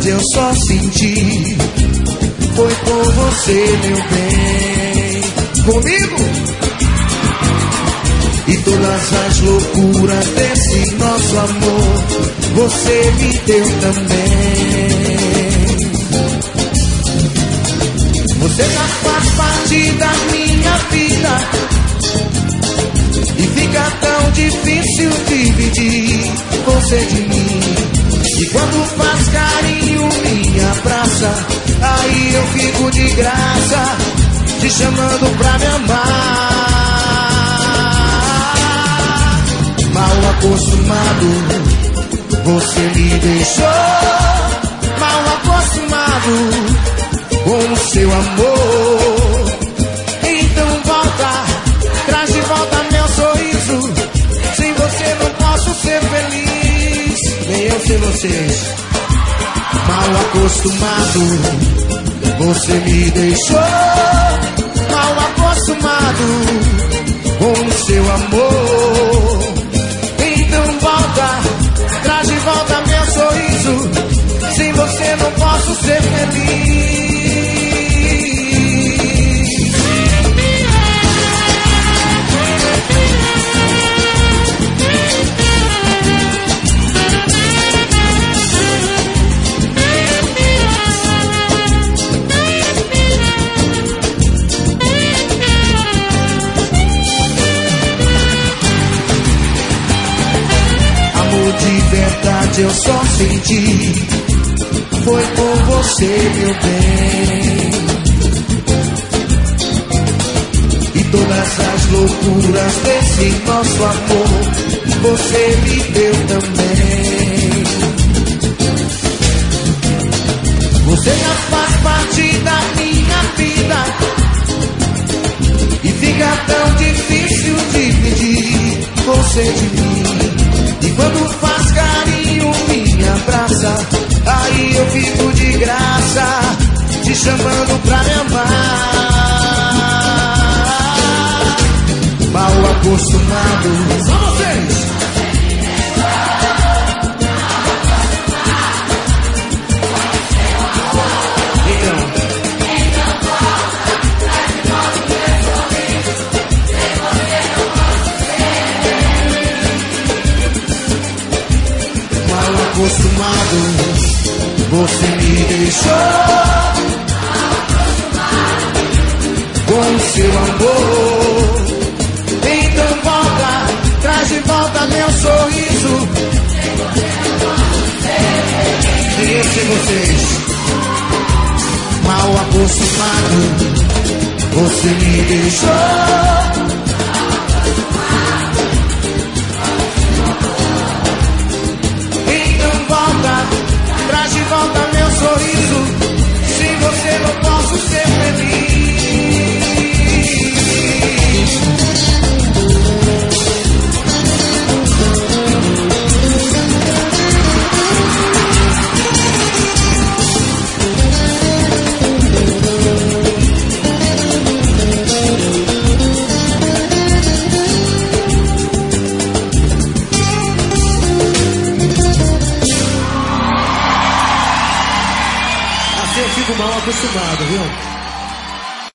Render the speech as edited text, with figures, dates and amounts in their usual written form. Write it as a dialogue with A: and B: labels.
A: verdade eu só senti foi com você, meu bem. Comigo? E todas as loucuras desse nosso amor você me deu também. Você já faz parte da minha vida e fica tão difícil dividir você de mim. E quando faz carinho, me abraça, aí eu fico de graça, te chamando pra me amar. Mal acostumado, você me deixou. Mal acostumado com o seu amor. Então volta, traz de volta meu sorriso. Sem você não posso ser feliz, nem eu sem vocês. Mal acostumado, você me deixou. Mal acostumado com o seu amor. Então volta, traz de volta meu sorriso. Sem você não posso ser feliz. De verdade eu só senti foi com você, meu bem. E todas as loucuras desse nosso amor você me deu também. Você já faz parte da minha vida e fica tão difícil dividir você de mim. E quando faz carinho, me abraça, aí eu fico de graça, te chamando pra me amar. Mal acostumado, só vocês. Acostumado, você me deixou. Com o seu amor. Então volta, traz de volta meu sorriso. Sem eu, sem vocês. Mal acostumado, você me deixou. Traz de volta meu sorriso. Sem você não posso ser feliz. Eu fico mal acostumado, viu?